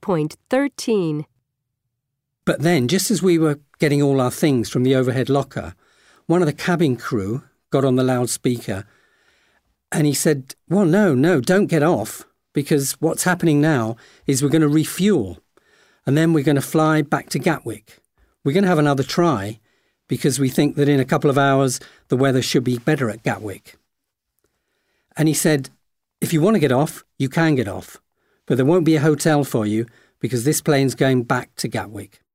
3.13. But then, just as we were getting all our things from the overhead locker, one of the cabin crew got on the loudspeaker and he said, well, no, don't get off, because what's happening now is we're going to refuel and then we're going to fly back to Gatwick. We're going to have another try because we think that in a couple of hours the weather should be better at Gatwick. And he said, if you want to get off, you can get off, but there won't be a hotel for you because this plane's going back to Gatwick.